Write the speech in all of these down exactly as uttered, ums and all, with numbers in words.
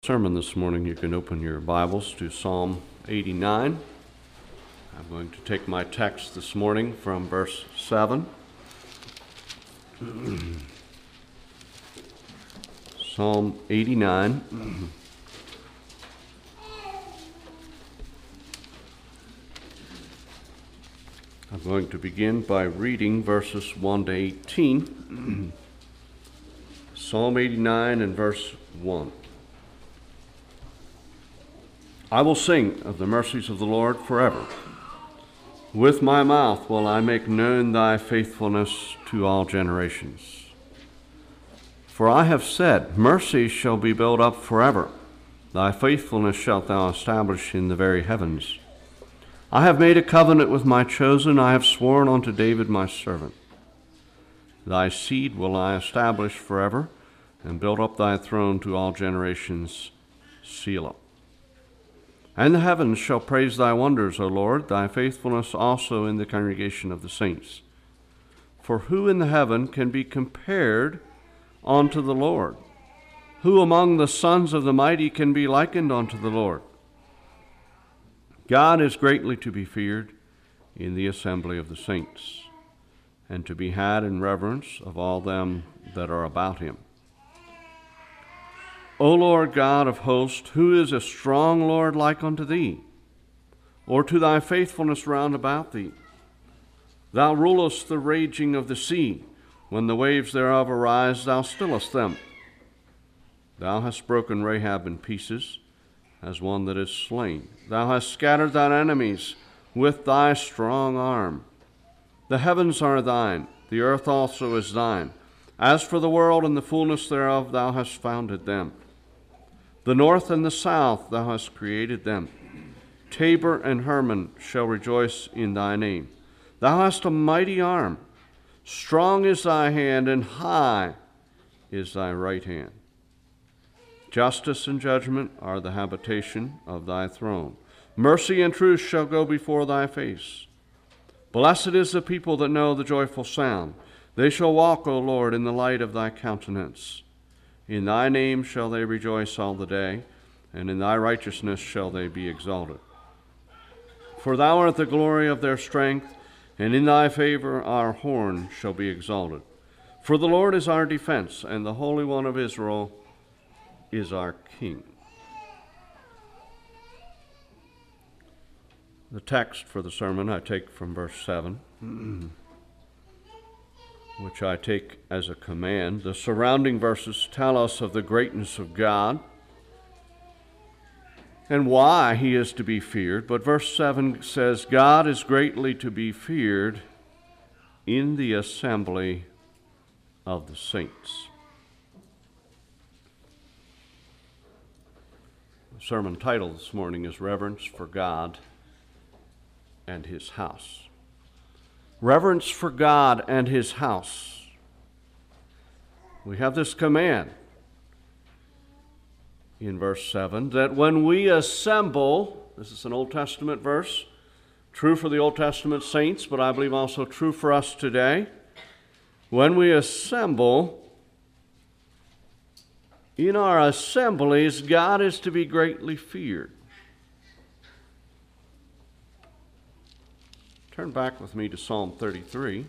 Sermon this morning, you can open your Bibles to Psalm eighty-nine. I'm going to take my text this morning from verse seven. Psalm eighty-nine. I'm going to begin by reading verses one to eighteen. Psalm eighty-nine and verse one. I will sing of the mercies of the Lord forever. With my mouth will I make known thy faithfulness to all generations. For I have said, mercy shall be built up forever. Thy faithfulness shalt thou establish in the very heavens. I have made a covenant with my chosen. I have sworn unto David my servant. Thy seed will I establish forever, and build up thy throne to all generations. Selah. And the heavens shall praise thy wonders, O Lord, thy faithfulness also in the congregation of the saints. For who in the heaven can be compared unto the Lord? Who among the sons of the mighty can be likened unto the Lord? God is greatly to be feared in the assembly of the saints, and to be had in reverence of all them that are about him. O Lord God of hosts, who is a strong Lord like unto thee, or to thy faithfulness round about thee? Thou rulest the raging of the sea. When the waves thereof arise, thou stillest them. Thou hast broken Rahab in pieces, as one that is slain. Thou hast scattered thine enemies with thy strong arm. The heavens are thine, the earth also is thine. As for the world and the fullness thereof, thou hast founded them. The north and the south thou hast created them. Tabor and Hermon shall rejoice in thy name. Thou hast a mighty arm. Strong is thy hand, and high is thy right hand. Justice and judgment are the habitation of thy throne. Mercy and truth shall go before thy face. Blessed is the people that know the joyful sound. They shall walk, O Lord, in the light of thy countenance. In thy name shall they rejoice all the day, and in thy righteousness shall they be exalted. For thou art the glory of their strength, and in thy favor our horn shall be exalted. For the Lord is our defense, and the Holy One of Israel is our King. The text for the sermon I take from verse seven. Which I take as a command. The surrounding verses tell us of the greatness of God and why he is to be feared. But verse seven says, God is greatly to be feared in the assembly of the saints. The sermon title this morning is Reverence for God and his house. Reverence for God and his house. We have this command in verse seven that when we assemble, this is an Old Testament verse, true for the Old Testament saints, but I believe also true for us today. When we assemble, in our assemblies, God is to be greatly feared. Turn back with me to Psalm thirty-three.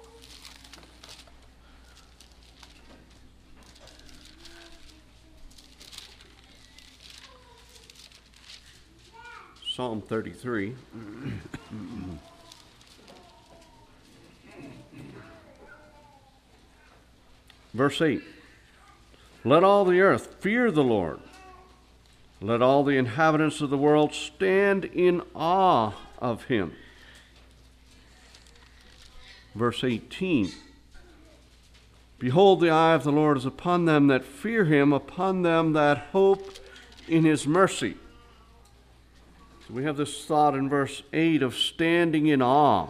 Psalm thirty-three. Verse eight. Let all the earth fear the Lord. Let all the inhabitants of the world stand in awe of him. Verse eighteen, behold, the eye of the Lord is upon them that fear him, upon them that hope in his mercy. So we have this thought in verse eight of standing in awe.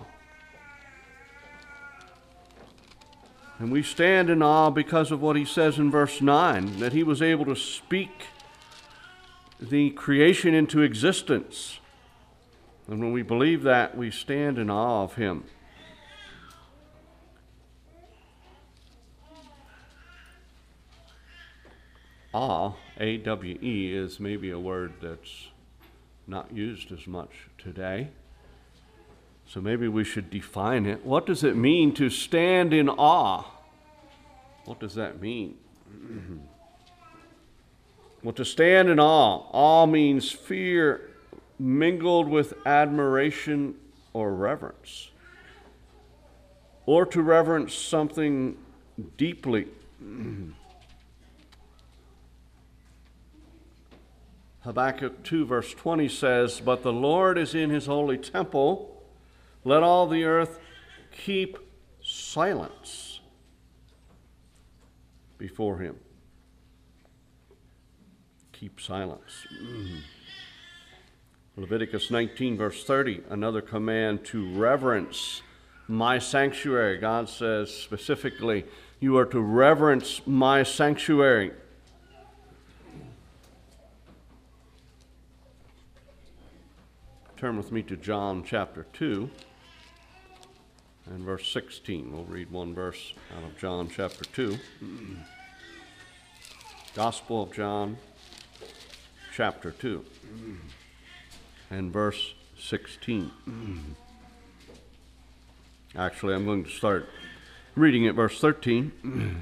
And we stand in awe because of what he says in verse nine, that he was able to speak the creation into existence. And when we believe that, we stand in awe of him. Awe A W E is maybe a word that's not used as much today. So maybe we should define it. What does it mean to stand in awe? What does that mean? Well, to stand in awe. Awe means fear mingled with admiration or reverence, or to reverence something deeply. Habakkuk two verse twenty says, "But the Lord is in his holy temple. Let all the earth keep silence before him." Keep silence. Mm. Leviticus nineteen verse thirty, another command to reverence my sanctuary. God says specifically, you are to reverence my sanctuary. Turn with me to John chapter two and verse sixteen. We'll read one verse out of John chapter two. Gospel of John chapter two and verse sixteen. Actually, I'm going to start reading at verse thirteen.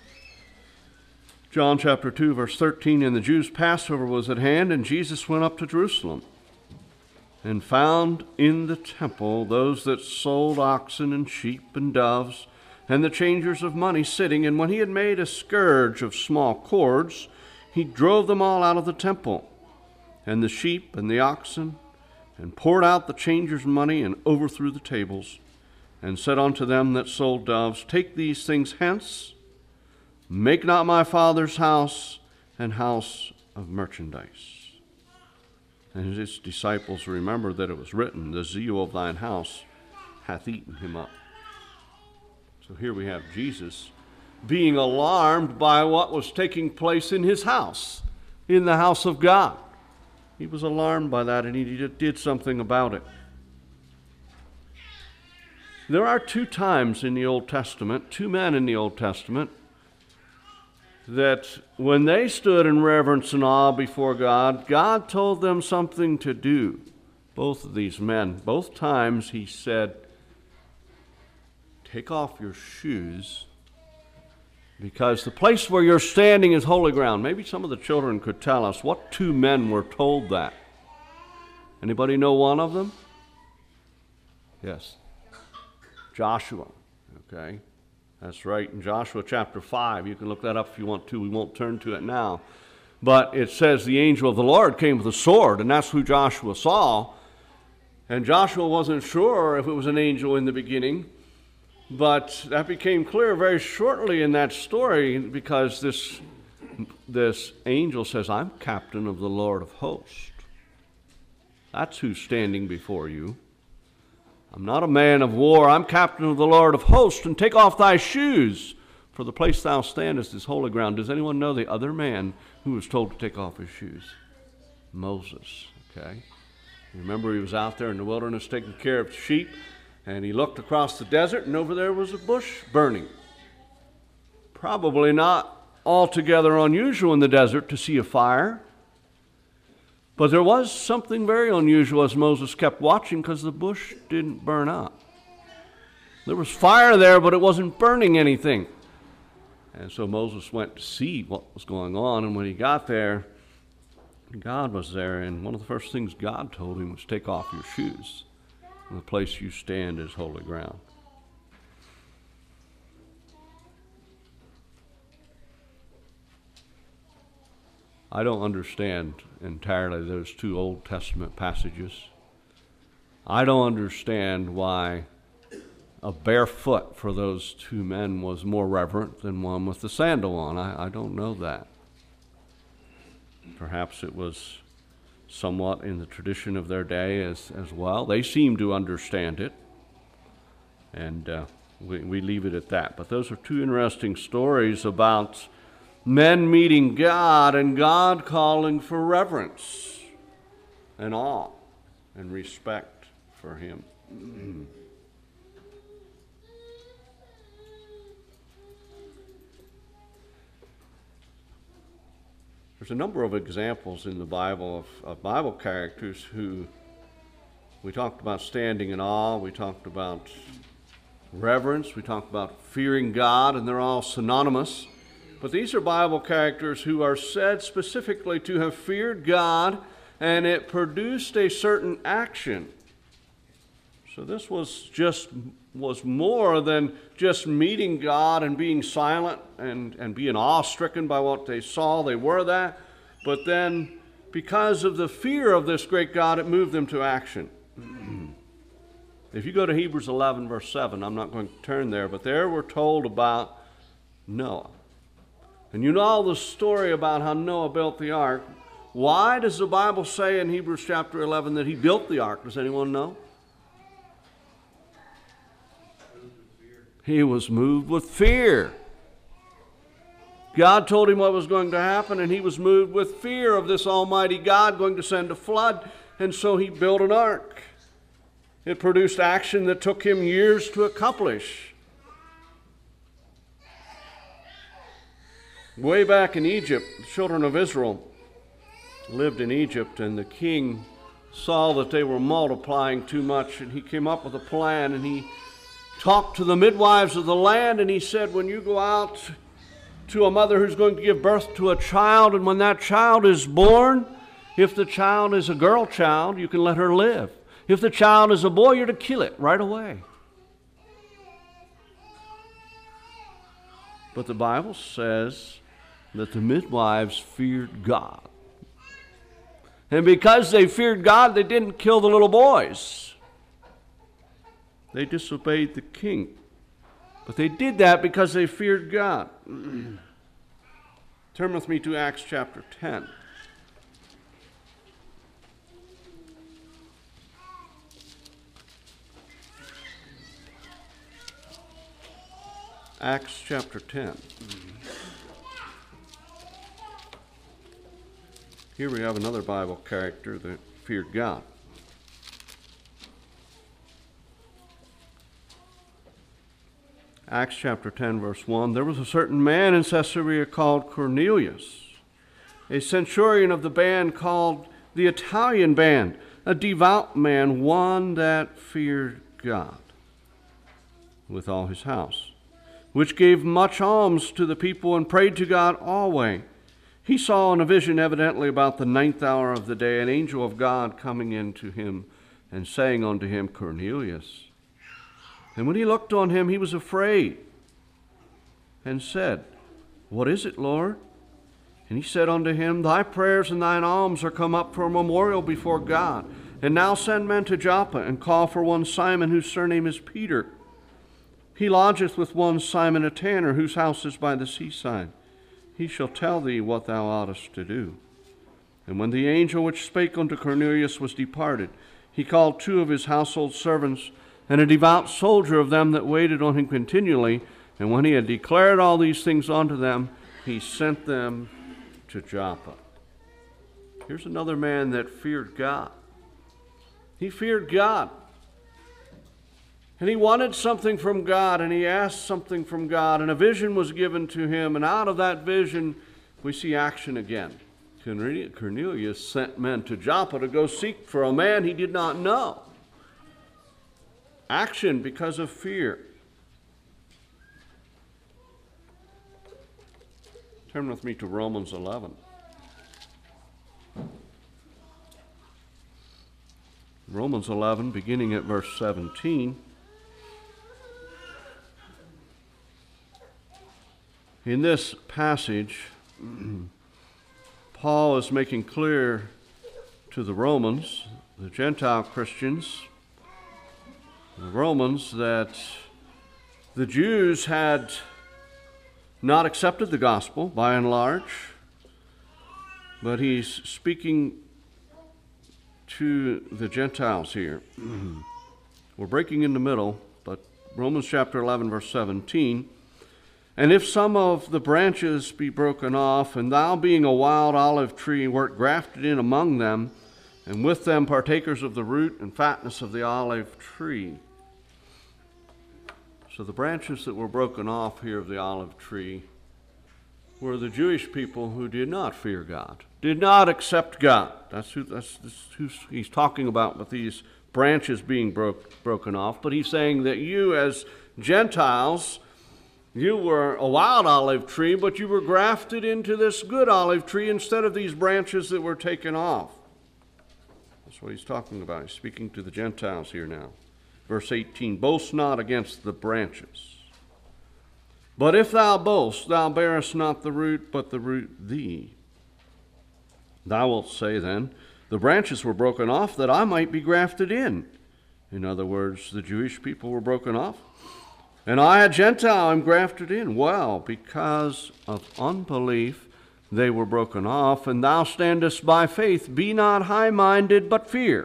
John chapter two, verse thirteen, "And the Jews' Passover was at hand, and Jesus went up to Jerusalem, and found in the temple those that sold oxen and sheep and doves, and the changers of money sitting. And when he had made a scourge of small cords, he drove them all out of the temple, and the sheep and the oxen, and poured out the changers' money, and overthrew the tables, and said unto them that sold doves, Take these things hence, make not my Father's house an house of merchandise. And his disciples remembered that it was written, The zeal of thine house hath eaten him up. So here we have Jesus being alarmed by what was taking place in his house, in the house of God. He was alarmed by that, and he did something about it. There are two times in the Old Testament, two men in the Old Testament, that when they stood in reverence and awe before God, God told them something to do. Both of these men, both times he said, Take off your shoes, because the place where you're standing is holy ground. Maybe some of the children could tell us what two men were told that. Anybody know one of them? Yes. Joshua. Okay. That's right. In Joshua chapter five, you can look that up if you want to. We won't turn to it now. But it says the angel of the Lord came with a sword, and that's who Joshua saw. And Joshua wasn't sure if it was an angel in the beginning. But that became clear very shortly in that story, because this, this angel says, I'm captain of the Lord of hosts. That's who's standing before you. I'm not a man of war. I'm captain of the Lord of hosts, and take off thy shoes, for the place thou standest is holy ground. Does anyone know the other man who was told to take off his shoes? Moses, okay? You remember he was out there in the wilderness taking care of sheep, and he looked across the desert, and over there was a bush burning. Probably not altogether unusual in the desert to see a fire. But there was something very unusual as Moses kept watching, because the bush didn't burn up. There was fire there, but it wasn't burning anything. And so Moses went to see what was going on, and when he got there, God was there, and one of the first things God told him was, Take off your shoes. The place you stand is holy ground. I don't understand entirely those two Old Testament passages. I don't understand why a bare foot for those two men was more reverent than one with the sandal on. I, I don't know that. Perhaps it was somewhat in the tradition of their day as, as well. They seem to understand it, and uh, we, we leave it at that. But those are two interesting stories about men meeting God and God calling for reverence and awe and respect for him. There's a number of examples in the Bible of, of Bible characters who, we talked about standing in awe, we talked about reverence, we talked about fearing God, and they're all synonymous. But these are Bible characters who are said specifically to have feared God, and it produced a certain action. So this was just was more than just meeting God and being silent and, and being awe-stricken by what they saw. They were that. But then, because of the fear of this great God, it moved them to action. If you go to Hebrews eleven, verse seven, I'm not going to turn there, but there we're told about Noah. And you know the story about how Noah built the ark. Why does the Bible say in Hebrews chapter eleven that he built the ark? Does anyone know? He was moved with fear. God told him what was going to happen, and he was moved with fear of this almighty God going to send a flood, and so he built an ark. It produced action that took him years to accomplish. Way back in Egypt, the children of Israel lived in Egypt, and the king saw that they were multiplying too much, and he came up with a plan, and he talked to the midwives of the land, and he said, when you go out to a mother who's going to give birth to a child, and when that child is born, if the child is a girl child, you can let her live. If the child is a boy, you're to kill it right away. But the Bible says that the midwives feared God. And because they feared God, they didn't kill the little boys. They disobeyed the king. But they did that because they feared God. Turn with me to Acts chapter ten. Acts chapter ten. Here we have another Bible character that feared God. Acts chapter ten, verse one. There was a certain man in Caesarea called Cornelius, a centurion of the band called the Italian band, a devout man, one that feared God with all his house, which gave much alms to the people and prayed to God always. He saw in a vision, evidently about the ninth hour of the day, an angel of God coming in to him and saying unto him, Cornelius. And when he looked on him, he was afraid and said, What is it, Lord? And he said unto him, Thy prayers and thine alms are come up for a memorial before God. And now send men to Joppa, and call for one Simon, whose surname is Peter. He lodgeth with one Simon a tanner, whose house is by the seaside. He shall tell thee what thou oughtest to do. And when the angel which spake unto Cornelius was departed, he called two of his household servants, and a devout soldier of them that waited on him continually. And when he had declared all these things unto them, he sent them to Joppa. Here's another man that feared God. He feared God. And he wanted something from God, and he asked something from God, and a vision was given to him, and out of that vision we see action again. Cornelius sent men to Joppa to go seek for a man he did not know. Action because of fear. Turn with me to Romans eleven. Romans eleven, beginning at verse seventeen. In this passage, Paul is making clear to the Romans, the Gentile Christians, the Romans, that the Jews had not accepted the gospel by and large, but he's speaking to the Gentiles here. We're breaking in the middle, but Romans chapter eleven, verse seventeen. And if some of the branches be broken off, and thou being a wild olive tree wert grafted in among them, and with them partakers of the root and fatness of the olive tree. So the branches that were broken off here of the olive tree were the Jewish people who did not fear God, did not accept God. That's who, that's, that's who he's talking about with these branches being broke, broken off. But he's saying that you as Gentiles, you were a wild olive tree, but you were grafted into this good olive tree instead of these branches that were taken off. That's what he's talking about. He's speaking to the Gentiles here now. Verse eighteen, boast not against the branches. But if thou boast, thou bearest not the root, but the root thee. Thou wilt say then, the branches were broken off that I might be grafted in. In other words, the Jewish people were broken off, and I, a Gentile, am grafted in. Well, because of unbelief they were broken off, and thou standest by faith. Be not high-minded, but fear.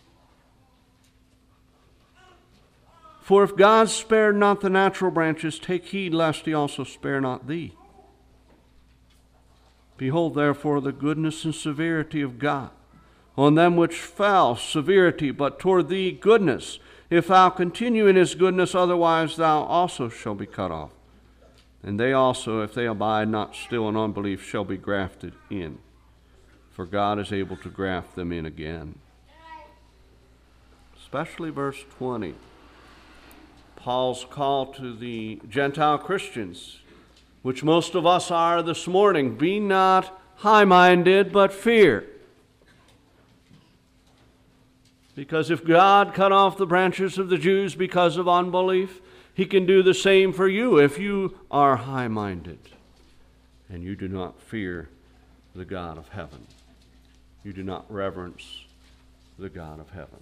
For if God spared not the natural branches, take heed lest he also spare not thee. Behold, therefore, the goodness and severity of God. On them which fell, severity, but toward thee goodness. If thou continue in his goodness, otherwise thou also shalt be cut off. And they also, if they abide not still in unbelief, shall be grafted in. For God is able to graft them in again. Especially verse twenty. Paul's call to the Gentile Christians, which most of us are this morning. Be not high-minded, but fear. Because if God cut off the branches of the Jews because of unbelief, he can do the same for you if you are high-minded and you do not fear the God of heaven. You do not reverence the God of heaven.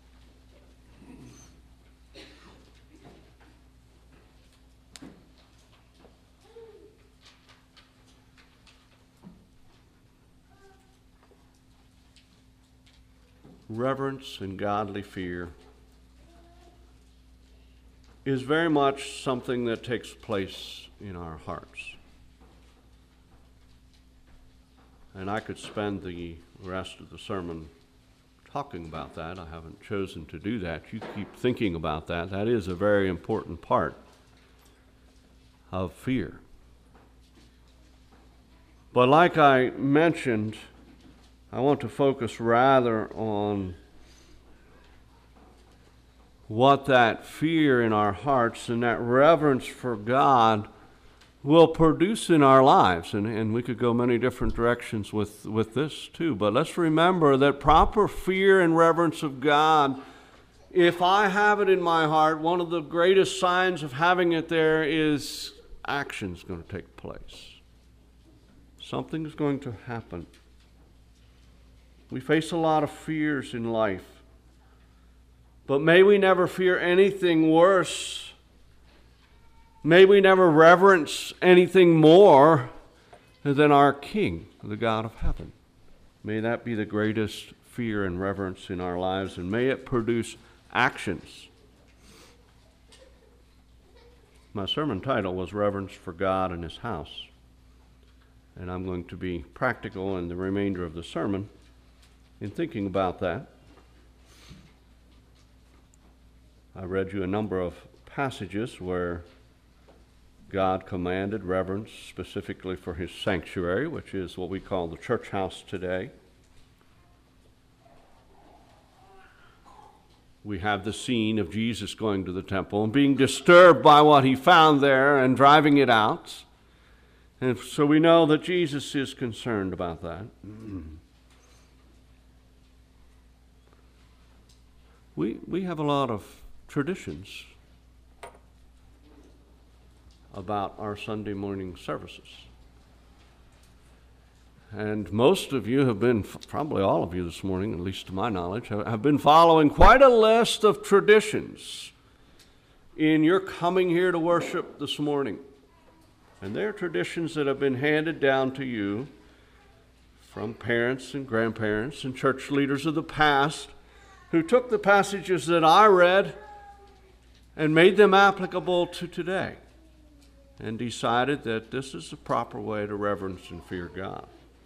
Reverence and godly fear is very much something that takes place in our hearts. And I could spend the rest of the sermon talking about that. I haven't chosen to do that. You keep thinking about that. That is a very important part of fear. But like I mentioned, I want to focus rather on what that fear in our hearts and that reverence for God will produce in our lives. And, and we could go many different directions with, with this too. But let's remember that proper fear and reverence of God, if I have it in my heart, one of the greatest signs of having it there is action's going to take place. Something's going to happen. We face a lot of fears in life, but may we never fear anything worse. May we never reverence anything more than our King, the God of heaven. May that be the greatest fear and reverence in our lives, and may it produce actions. My sermon title was Reverence for God and His House, and I'm going to be practical in the remainder of the sermon in thinking about that. I read you a number of passages where God commanded reverence specifically for His sanctuary, which is what we call the church house today. We have the scene of Jesus going to the temple and being disturbed by what He found there and driving it out. And so we know that Jesus is concerned about that. We, we have a lot of traditions about our Sunday morning services. And most of you have been, probably all of you this morning, at least to my knowledge, have been following quite a list of traditions in your coming here to worship this morning. And they're traditions that have been handed down to you from parents and grandparents and church leaders of the past, who took the passages that I read and made them applicable to today and decided that this is the proper way to reverence and fear God.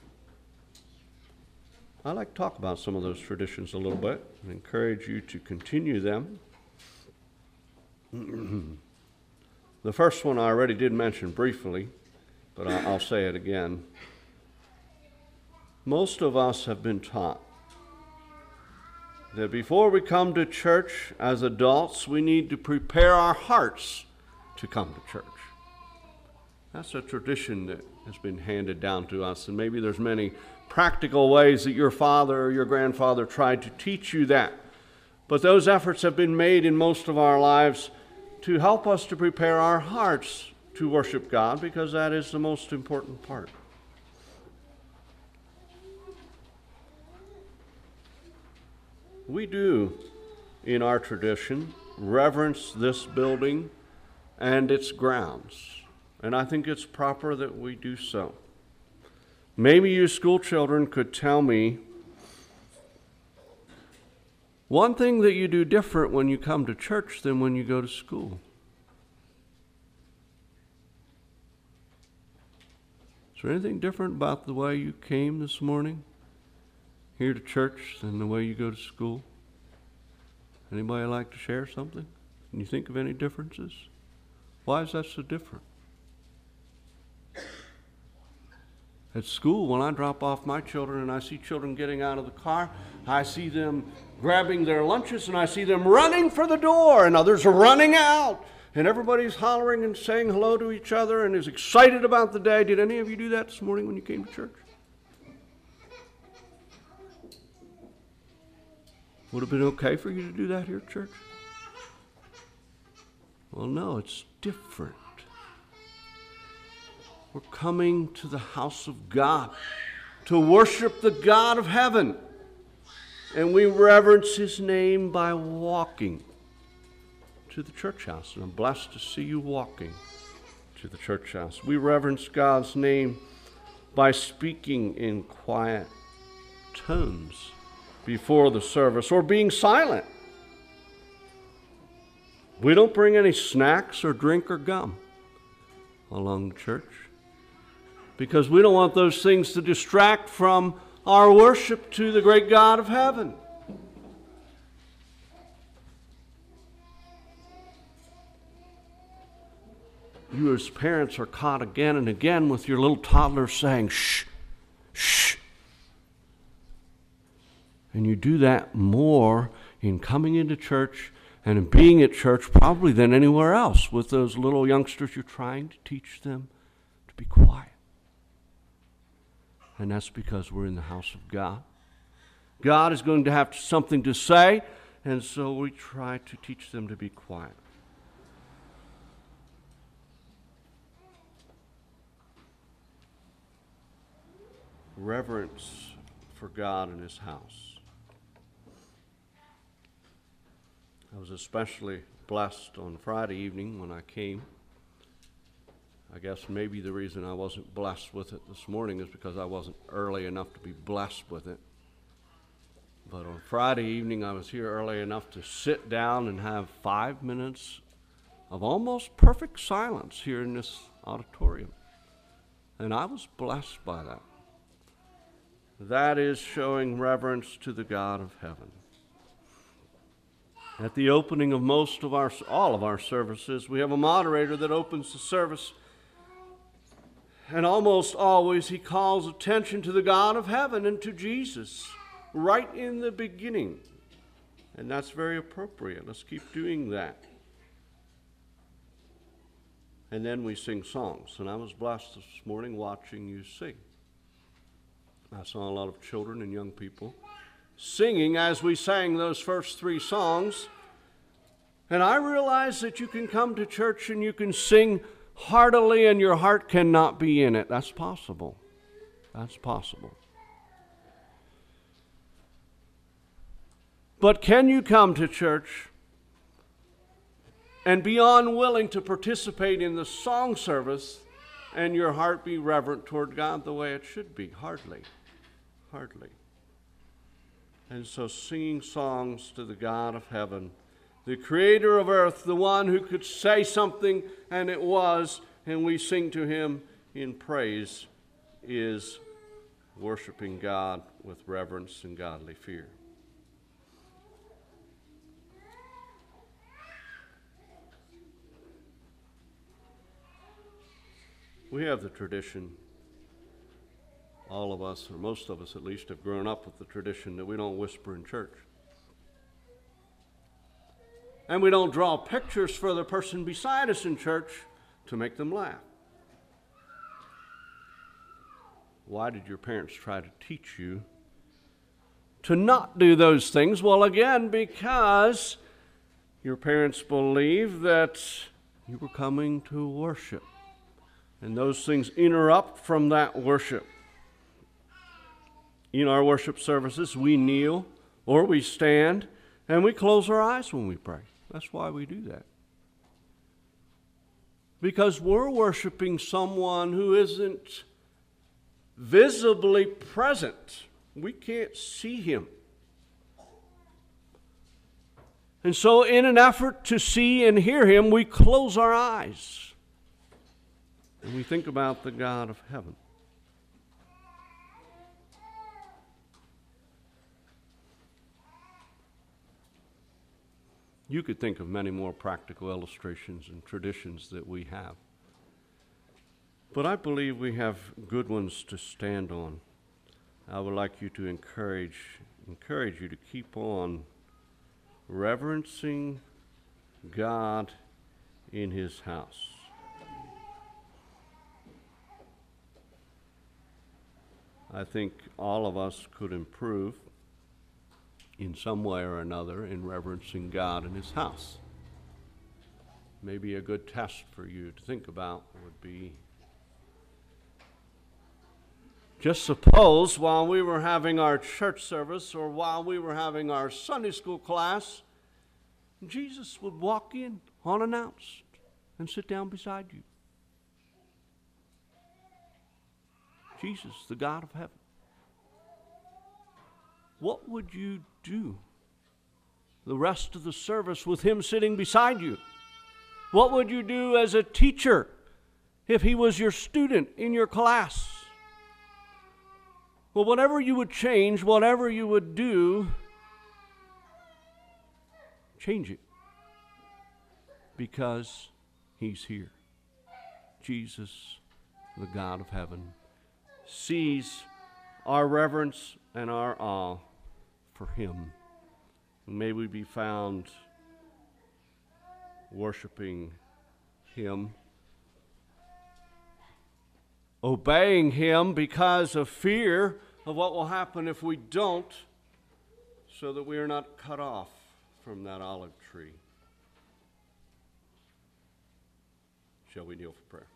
I'd like to talk about some of those traditions a little bit and encourage you to continue them. The first one I already did mention briefly but I'll say it again. Most of us have been taught that before we come to church as adults, we need to prepare our hearts to come to church. That's a tradition that has been handed down to us, and maybe there's many practical ways that your father or your grandfather tried to teach you that. But those efforts have been made in most of our lives to help us to prepare our hearts to worship God, because that is the most important part. We do, in our tradition, reverence this building and its grounds, and I think it's proper that we do so. Maybe you school children could tell me one thing that you do different when you come to church than when you go to school. Is there anything different about the way you came this morning here to church than the way you go to school? Anybody like to share something? Can you think of any differences? Why is that so different? At school, when I drop off my children and I see children getting out of the car, I see them grabbing their lunches and I see them running for the door, and others are running out, and everybody's hollering and saying hello to each other and is excited about the day. Did any of you do that this morning when you came to church? Would it have been okay for you to do that here at church? Well, no, it's different. We're coming to the house of God to worship the God of heaven. And we reverence His name by walking to the church house. And I'm blessed to see you walking to the church house. We reverence God's name by speaking in quiet tones before the service, or being silent. We don't bring any snacks or drink or gum along the church, because we don't want those things to distract from our worship to the great God of heaven. You as parents are caught again and again with your little toddler saying, shh, shh. And you do that more in coming into church and in being at church probably than anywhere else with those little youngsters. You're trying to teach them to be quiet. And that's because we're in the house of God. God is going to have something to say, and so we try to teach them to be quiet. Reverence for God and His house. I was especially blessed on Friday evening when I came. I guess maybe the reason I wasn't blessed with it this morning is because I wasn't early enough to be blessed with it. But on Friday evening, I was here early enough to sit down and have five minutes of almost perfect silence here in this auditorium. And I was blessed by that. That is showing reverence to the God of heaven. At the opening of most of our, all of our services, we have a moderator that opens the service. And almost always he calls attention to the God of heaven and to Jesus right in the beginning. And that's very appropriate. Let's keep doing that. And then we sing songs. And I was blessed this morning watching you sing. I saw a lot of children and young people singing as we sang those first three songs. And I realized that you can come to church and you can sing heartily and your heart cannot be in it. That's possible. That's possible. But can you come to church and be unwilling to participate in the song service and your heart be reverent toward God the way it should be? Hardly. Hardly. And so singing songs to the God of heaven, the creator of earth, the one who could say something and it was, and we sing to Him in praise, is worshiping God with reverence and godly fear. We have the tradition, all of us, or most of us at least, have grown up with the tradition that we don't whisper in church. And we don't draw pictures for the person beside us in church to make them laugh. Why did your parents try to teach you to not do those things? Well, again, because your parents believed that you were coming to worship. And those things interrupt from that worship. In our worship services, we kneel or we stand and we close our eyes when we pray. That's why we do that. Because we're worshiping someone who isn't visibly present. We can't see him. And so in an effort to see and hear him, we close our eyes. And we think about the God of heaven. You could think of many more practical illustrations and traditions that we have. But I believe we have good ones to stand on. I would like you to encourage, encourage you to keep on reverencing God in his house. I think all of us could improve in some way or another in reverencing God in his house. Maybe a good test for you to think about would be, just suppose while we were having our church service or while we were having our Sunday school class, Jesus would walk in unannounced and sit down beside you. Jesus, the God of heaven. What would you do the rest of the service with him sitting beside you? What would you do as a teacher if he was your student in your class? Well, whatever you would change, whatever you would do, change it. Because he's here. Jesus, the God of heaven, sees our reverence and our awe for him. And may we be found worshiping him, obeying him because of fear of what will happen if we don't, so that we are not cut off from that olive tree. Shall we kneel for prayer?